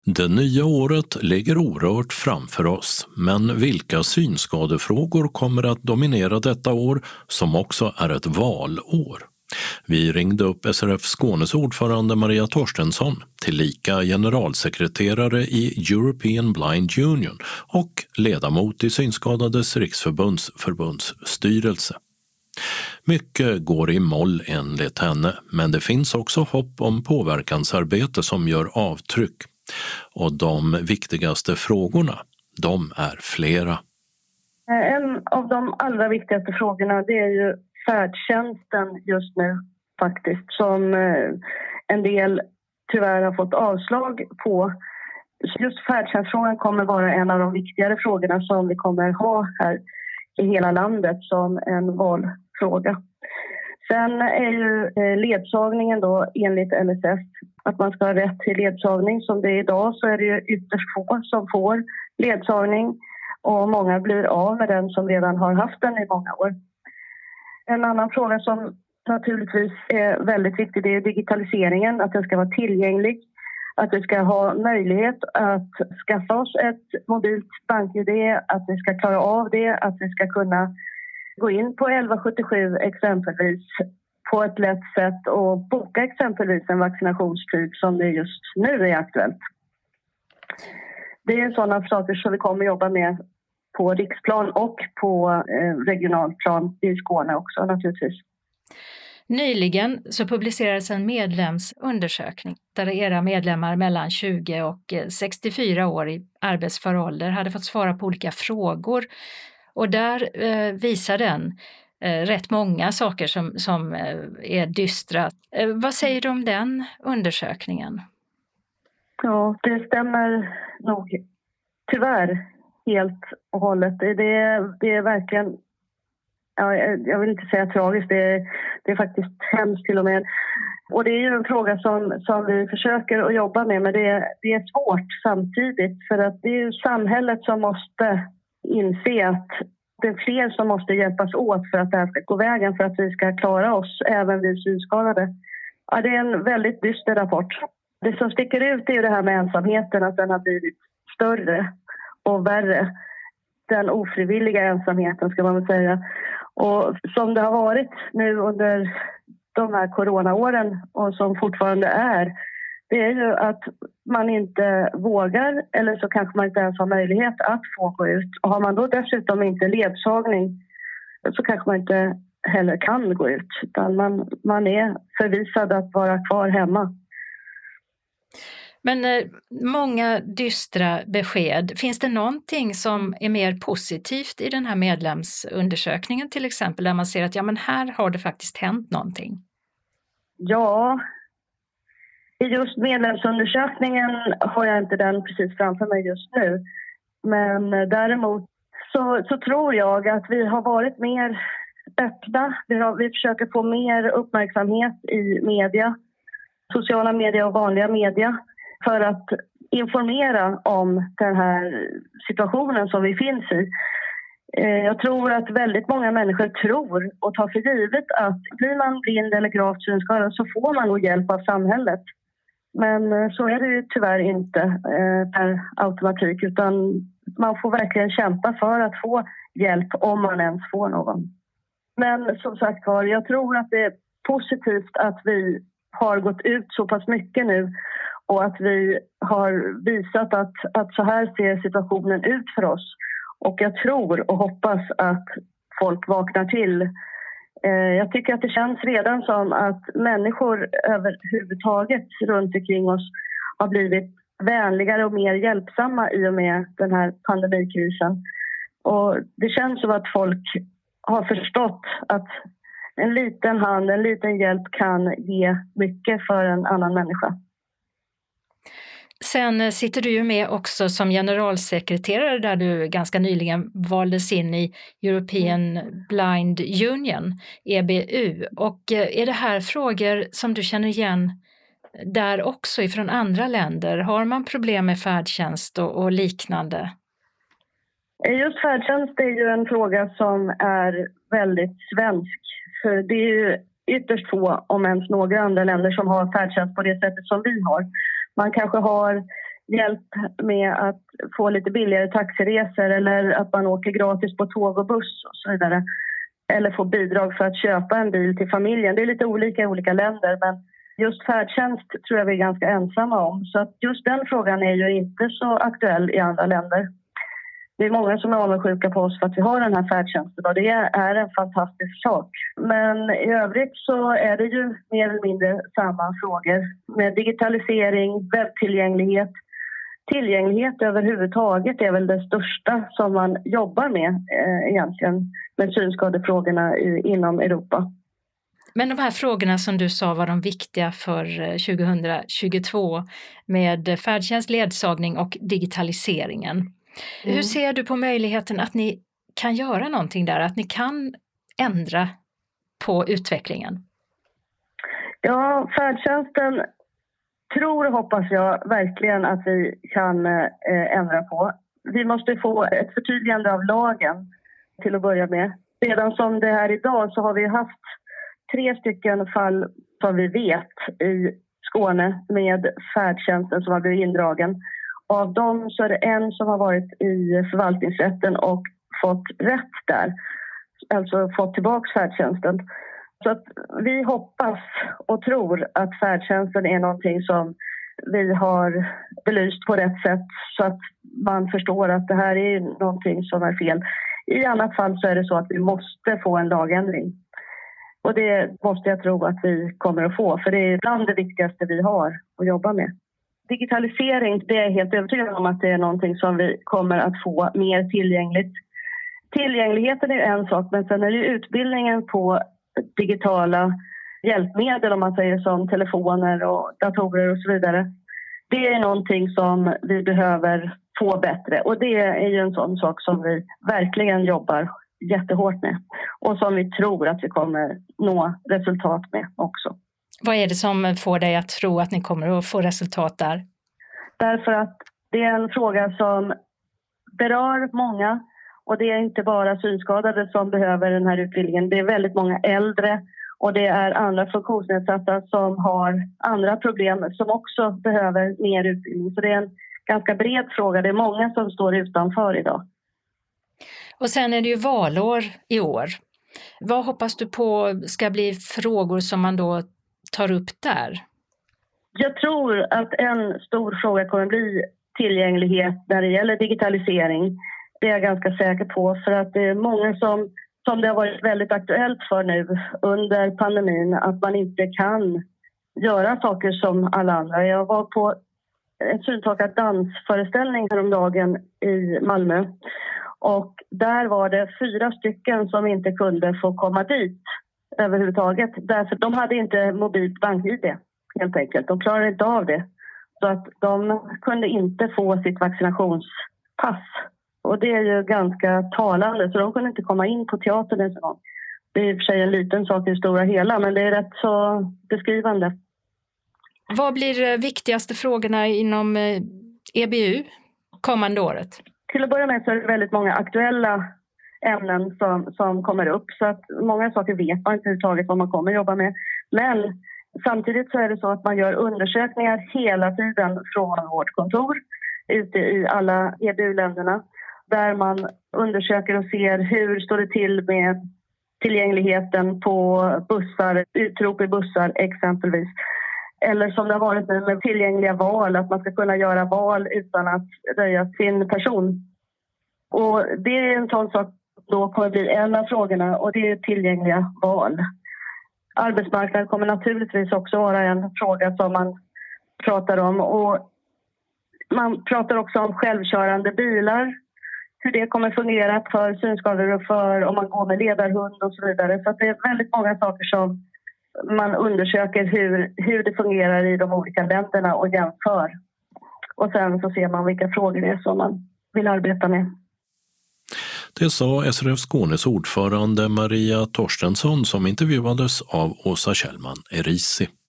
Det nya året ligger orört framför oss, men vilka synskadefrågor kommer att dominera detta år som också är ett valår? Vi ringde upp SRF Skånes ordförande Maria Torstensson, tillika generalsekreterare i European Blind Union och ledamot i Synskadades riksförbunds förbundsstyrelse. Mycket går i moll enligt henne, men det finns också hopp om påverkansarbete som gör avtryck. Och de viktigaste frågorna, de är flera. En av de allra viktigaste frågorna, det är ju färdtjänsten just nu faktiskt, som en del tyvärr har fått avslag på. Just färdtjänstfrågan kommer vara en av de viktigare frågorna som vi kommer ha här i hela landet som en valfråga. Sen är ju ledsagningen då enligt LSS att man ska ha rätt till ledsagning. Som det är idag så är det ju ytterst få som får ledsagning och många blir av med den som redan har haft den i många år. En annan fråga som naturligtvis är väldigt viktig, det är digitaliseringen, att den ska vara tillgänglig. Att vi ska ha möjlighet att skaffa oss ett mobilt bank-ID, att vi ska klara av det, att vi ska kunna gå in på 1177 exempelvis på ett lätt sätt och boka exempelvis en vaccinationstid som det just nu är aktuellt. Det är sådana saker som vi kommer jobba med på riksplan och på regionalplan i Skåne också naturligtvis. Nyligen så publicerades en medlemsundersökning där era medlemmar mellan 20 och 64 år i arbetsför ålder hade fått svara på olika frågor. Och där visar den rätt många saker som är dystra. Vad säger du om den undersökningen? Ja, det stämmer nog tyvärr helt och hållet. Det är verkligen, ja, jag vill inte säga tragiskt, det är faktiskt hemskt till och med. Och det är ju en fråga som vi försöker att jobba med, men det är svårt samtidigt. För att det är ju samhället som måste inse att det är fler som måste hjälpas åt för att det här ska gå vägen, för att vi ska klara oss, även vi synskadade. Ja, det är en väldigt dyster rapport. Det som sticker ut är ju det här med ensamheten, att den har blivit större och värre. Den ofrivilliga ensamheten ska man väl säga. Och som det har varit nu under de här coronaåren och som fortfarande är, det är ju att man inte vågar eller så kanske man inte ens har möjlighet att få gå ut. Och har man då dessutom inte ledsagning så kanske man inte heller kan gå ut. Utan man är förvisad att vara kvar hemma. Men många dystra besked. Finns det någonting som är mer positivt i den här medlemsundersökningen till exempel? Där man ser att ja, men här har det faktiskt hänt någonting. Ja, i just medlemsundersökningen har jag inte den precis framför mig just nu. Men däremot så tror jag att vi har varit mer öppna. Vi försöker få mer uppmärksamhet i media, sociala medier och vanliga media, för att informera om den här situationen som vi finns i. Jag tror att väldigt många människor tror och tar för givet att blir man blind eller gravt synskadad så får man nog hjälp av samhället. Men så är det ju tyvärr inte per automatik, utan man får verkligen kämpa för att få hjälp om man ens får någon. Men som sagt var, jag tror att det är positivt att vi har gått ut så pass mycket nu och att vi har visat att så här ser situationen ut för oss. Och jag tror och hoppas att folk vaknar till. Jag tycker att det känns redan som att människor överhuvudtaget runt omkring oss har blivit vänligare och mer hjälpsamma i och med den här pandemikrisen. Och det känns som att folk har förstått att en liten hand, en liten hjälp kan ge mycket för en annan människa. Sen sitter du ju med också som generalsekreterare där du ganska nyligen valdes in i European Blind Union, EBU. Och är det här frågor som du känner igen där också ifrån andra länder? Har man problem med färdtjänst och liknande? Just färdtjänst är ju en fråga som är väldigt svensk. För det är ju ytterst få, om ens några andra länder, som har färdtjänst på det sättet som vi har. Man kanske har hjälp med att få lite billigare taxiresor eller att man åker gratis på tåg och buss och så vidare. Eller få bidrag för att köpa en bil till familjen. Det är lite olika i olika länder, men just färdtjänst tror jag vi är ganska ensamma om. Så att just den frågan är ju inte så aktuell i andra länder. Det är många som är avundsjuka på oss för att vi har den här färdtjänsten och det är en fantastisk sak. Men i övrigt så är det ju mer eller mindre samma frågor med digitalisering, webbtillgänglighet. Tillgänglighet överhuvudtaget är väl det största som man jobbar med egentligen med synskadefrågorna inom Europa. Men de här frågorna som du sa var de viktiga för 2022 med färdtjänst, ledsagning och digitaliseringen. Hur ser du på möjligheten att ni kan göra någonting där, att ni kan ändra på utvecklingen? Ja, färdtjänsten tror och hoppas jag verkligen att vi kan ändra på. Vi måste få ett förtydligande av lagen till att börja med. Redan som det här idag så har vi haft 3 stycken fall som vi vet i Skåne med färdtjänsten som har blivit indragen. Av dem så är det en som har varit i förvaltningsrätten och fått rätt där. Alltså fått tillbaka färdtjänsten. Så att vi hoppas och tror att färdtjänsten är någonting som vi har belyst på rätt sätt så att man förstår att det här är någonting som är fel. I annat fall så är det så att vi måste få en lagändring. Och det måste jag tro att vi kommer att få, för det är bland det viktigaste vi har att jobba med. Digitalisering, det är jag helt övertygad om att det är någonting som vi kommer att få mer tillgängligt. Tillgängligheten är en sak, men sen är det utbildningen på digitala hjälpmedel, om man säger som telefoner och datorer och så vidare. Det är någonting som vi behöver få bättre och det är ju en sån sak som vi verkligen jobbar jättehårt med och som vi tror att vi kommer nå resultat med också. Vad är det som får dig att tro att ni kommer att få resultat där? Därför att det är en fråga som berör många och det är inte bara synskadade som behöver den här utbildningen. Det är väldigt många äldre och det är andra funktionsnedsatta som har andra problem som också behöver mer utbildning. Så det är en ganska bred fråga. Det är många som står utanför idag. Och sen är det ju valår i år. Vad hoppas du på ska bli frågor som man då tar upp där? Jag tror att en stor fråga kommer bli tillgänglighet när det gäller digitalisering. Det är jag ganska säker på, för att det är många som det har varit väldigt aktuellt för nu under pandemin, att man inte kan göra saker som alla andra. Jag var på en syntolkad dansföreställning häromdagen i Malmö och där var det 4 stycken som inte kunde få komma dit överhuvudtaget. Därför de hade inte mobilt bank-ID helt enkelt. De klarade inte av det. Så att de kunde inte få sitt vaccinationspass. Och det är ju ganska talande, så de kunde inte komma in på teatern ens en gång. Det är i och för sig en liten sak i det stora hela, men det är rätt så beskrivande. Vad blir viktigaste frågorna inom EBU kommande året? Till att börja med så är det väldigt många aktuella ämnen som kommer upp. Så att många saker vet man inte överhuvudtaget vad man kommer jobba med. Men samtidigt så är det så att man gör undersökningar hela tiden från vårt kontor ute i alla EBU-länderna. Där man undersöker och ser hur står det till med tillgängligheten på bussar, utrop i bussar exempelvis. Eller som det har varit nu med tillgängliga val, att man ska kunna göra val utan att röja sin person. Och det är en sån sak då kommer bli en av frågorna, och det är tillgängliga val. Arbetsmarknaden kommer naturligtvis också vara en fråga som man pratar om. Och man pratar också om självkörande bilar, hur det kommer fungera för synskadade och för om man går med ledarhund och så vidare. Så att det är väldigt många saker som man undersöker hur det fungerar i de olika länderna och jämför. Och sen så ser man vilka frågor det är som man vill arbeta med. Det sa SRF Skånes ordförande Maria Torstensson som intervjuades av Åsa Kjellman Erisi.